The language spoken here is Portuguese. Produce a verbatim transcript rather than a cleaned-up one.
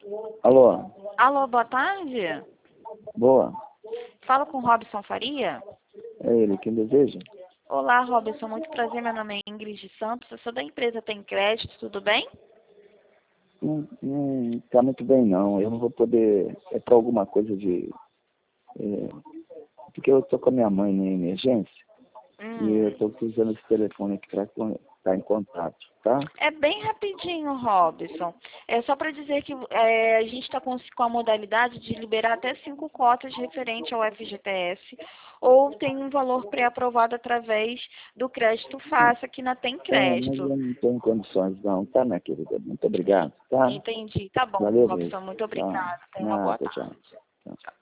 Alô? Alô, boa tarde. Boa. Falo com Robson Faria. É ele, quem deseja? Olá, Robson, muito prazer, meu nome é Ingrid de Santos, eu sou da empresa Tem Crédito, tudo bem? Não, não tá muito bem, não. Eu não vou poder... É para alguma coisa de... É, porque eu tô com a minha mãe em emergência Hum. e eu tô precisando desse telefone aqui para estar em contato, tá? É bem rapidinho, Robson. É só para dizer que é, a gente está com, com a modalidade de liberar até cinco cotas referente ao F G T S, ou tem um valor pré-aprovado através do crédito fácil aqui na Tem É, mas Crédito. eu não tenho condições, não, tá, minha querida? Muito obrigado, tá? Entendi. Tá bom, Valeu, beijo. Robson. Muito Tchau. obrigada. Tenha uma boa Nada, tarde. tchau. Tchau. Tchau.